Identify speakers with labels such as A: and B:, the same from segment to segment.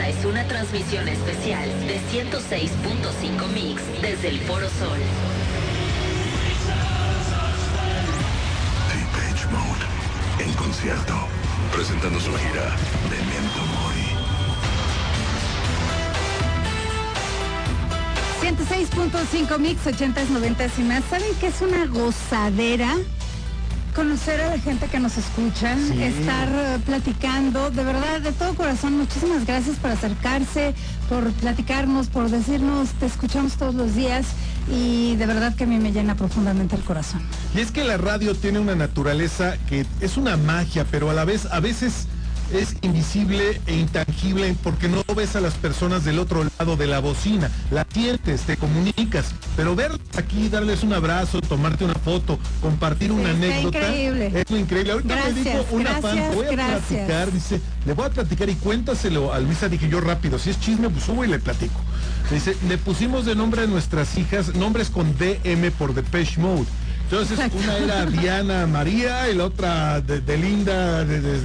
A: Esta es una transmisión especial de 106.5 Mix desde el Foro Sol.
B: Depeche Mode en concierto, presentando su gira Memento Mori.
C: 106.5 Mix, 80s, 90s y más. ¿Saben qué es una gozadera? Conocer a la gente que nos escucha, sí. Estar platicando, de verdad, de todo corazón, muchísimas gracias por acercarse, por platicarnos, por decirnos, te escuchamos todos los días y de verdad que a mí me llena profundamente el corazón.
D: Y es que la radio tiene una naturaleza que es una magia, pero a veces es invisible e intangible porque no ves a las personas del otro lado de la bocina, la sientes, te comunicas, pero verlas aquí, darles un abrazo, tomarte una foto, compartir una anécdota,
C: increíble.
D: Es lo increíble. Ahorita me dijo una fan, voy a platicar, dice, le voy a platicar y cuéntaselo a Luisa. Dije yo rápido, si es chisme, pues subo y le platico. Dice, le pusimos de nombre a nuestras hijas, nombres con DM por Depeche Mode. Entonces, exacto. Una era Diana María y la otra de Linda,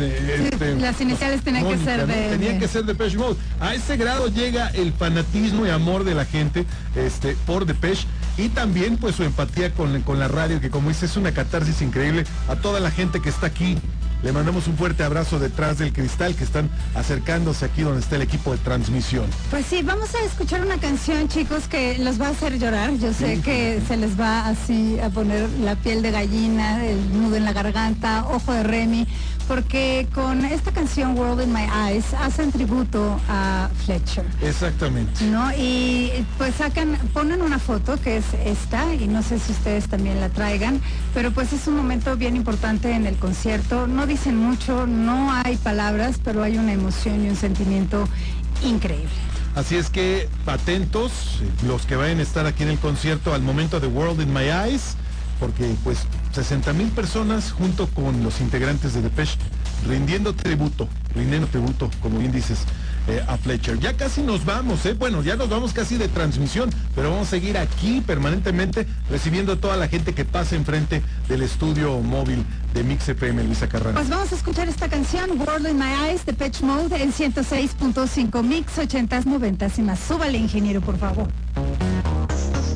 C: las iniciales tenían
D: Mónica,
C: que ser de...
D: ¿no? Tenían que ser Depeche Mode. A ese grado llega el fanatismo y amor de la gente por Depeche y también pues su empatía con la radio, que como dice es una catarsis increíble. A toda la gente que está aquí le mandamos un fuerte abrazo detrás del cristal, que están acercándose aquí donde está el equipo de transmisión.
C: Pues sí, vamos a escuchar una canción, chicos, que los va a hacer llorar. Yo sé que se les va así a poner la piel de gallina, el nudo en la garganta, ojo de Remy, porque con esta canción World in My Eyes hacen tributo a Fletcher.
D: Exactamente.
C: ¿No? Y pues ponen una foto que es esta, y no sé si ustedes también la traigan, pero pues es un momento bien importante en el concierto. No dicen mucho, no hay palabras, pero hay una emoción y un sentimiento increíble.
D: Así es que atentos los que vayan a estar aquí en el concierto al momento de World in My Eyes, porque pues 60,000 personas junto con los integrantes de Depeche rindiendo tributo, como bien dices, a Fletcher. Ya casi nos vamos, bueno, ya nos vamos casi de transmisión, pero vamos a seguir aquí permanentemente recibiendo a toda la gente que pasa enfrente del estudio móvil de Mix FM, Luisa Carrera.
C: Pues vamos a escuchar esta canción, World in My Eyes, Depeche Mode, en 106.5 Mix, 80s, 90s y más. Súbale, ingeniero, por favor.